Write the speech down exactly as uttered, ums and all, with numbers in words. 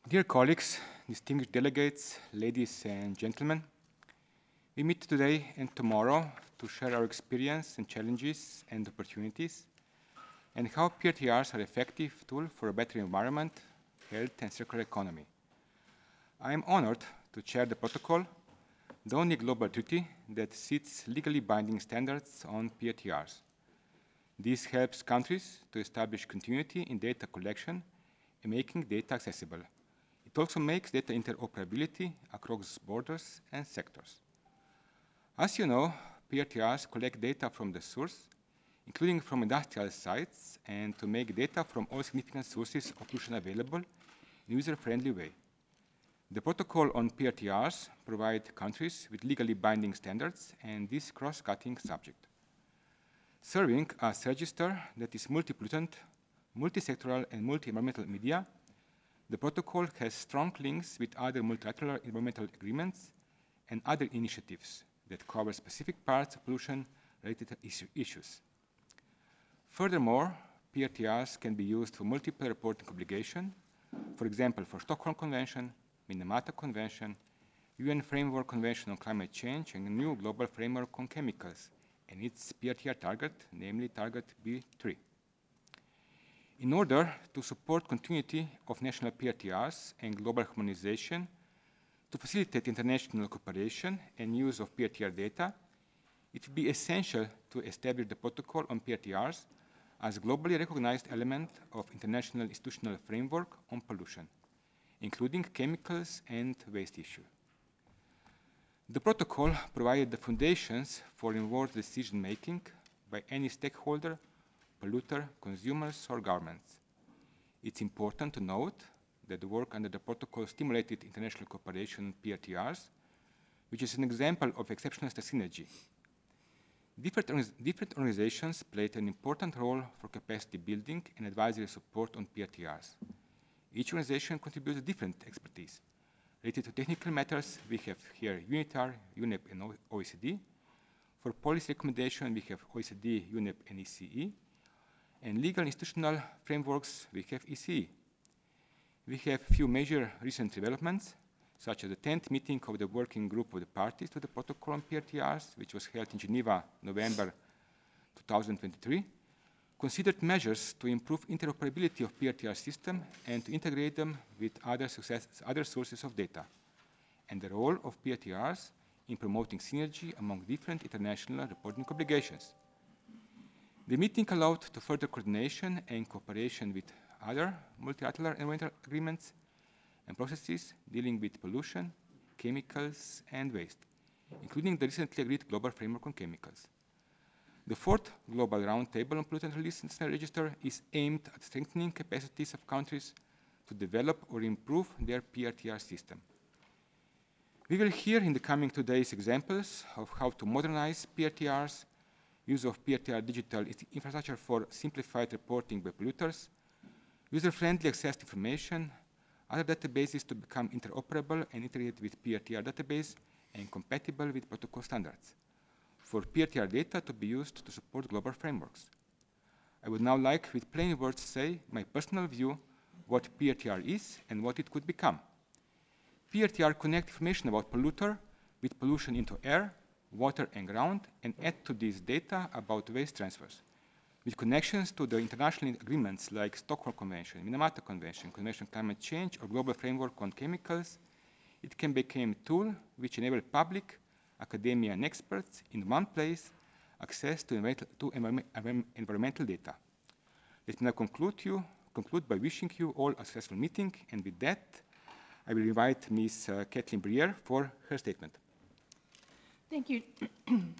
Dear colleagues, distinguished delegates, ladies and gentlemen, we meet today and tomorrow to share our experience and challenges and opportunities and how P R T Rs are an effective tool for a better environment, health and circular economy. I am honored to chair the protocol, the only global treaty that sets legally binding standards on P R T Rs. This helps countries to establish continuity in data collection and making data accessible. It also makes data interoperability across borders and sectors. As you know, P R T Rs collect data from the source, including from industrial sites, and to make data from all significant sources of pollution available in a user-friendly way. The protocol on P R T Rs provides countries with legally binding standards and this cross-cutting subject. Serving as a register that is multi-pollutant, multi-sectoral, and multi-environmental media, the protocol has strong links with other multilateral environmental agreements and other initiatives that cover specific parts of pollution-related issues. Furthermore, P R T Rs can be used for multiple reporting obligations, for example, for Stockholm Convention, Minamata Convention, U N Framework Convention on Climate Change, and a new global framework on chemicals, and its P R T R target, namely target B three. In order to support continuity of national P R T Rs and global harmonization, to facilitate international cooperation and use of P R T R data, it will be essential to establish the protocol on P R T Rs as a globally recognized element of international institutional framework on pollution, including chemicals and waste issues. The protocol provided the foundations for involved decision-making by any stakeholder, polluter, consumers, or governments. It's important to note that the work under the protocol stimulated international cooperation on P R T Rs, which is an example of exceptional synergy. Different, different organizations played an important role for capacity building and advisory support on P R T Rs. Each organization contributes different expertise. Related to technical matters, we have here UNITAR, UNEP, and O E C D. For policy recommendation, we have O E C D, UNEP, and E C E. And legal institutional frameworks, we have E C E. We have a few major recent developments, such as the tenth meeting of the working group of the parties to the protocol on P R T Rs, which was held in Geneva, November two thousand twenty-three, considered measures to improve interoperability of P R T R system and to integrate them with other, success, other sources of data, and the role of P R T Rs in promoting synergy among different international reporting obligations. The meeting allowed to further coordination and cooperation with other multilateral environmental agreements and processes dealing with pollution, chemicals, and waste, including the recently agreed Global Framework on Chemicals. The fourth Global Roundtable on Pollutant Release International Register is aimed at strengthening capacities of countries to develop or improve their P R T R system. We will hear in the coming two days examples of how to modernize P R T Rs, use of P R T R digital infrastructure for simplified reporting by polluters, user-friendly access to information, other databases to become interoperable and integrated with P R T R database and compatible with protocol standards, for P R T R data to be used to support global frameworks. I would now like, with plain words, to say my personal view what P R T R is and what it could become. P R T R connect information about polluter with pollution into air, water, and ground, and add to this data about waste transfers. With connections to the international agreements like Stockholm Convention, Minamata Convention, Convention on Climate Change, or Global Framework on Chemicals, it can become a tool which enables public, academia, and experts in one place access to, environmental, to environment, environmental data. Let me now conclude, you, conclude by wishing you all a successful meeting, and with that, I will invite Miz Uh, Kathleen Briere for her statement. Thank you.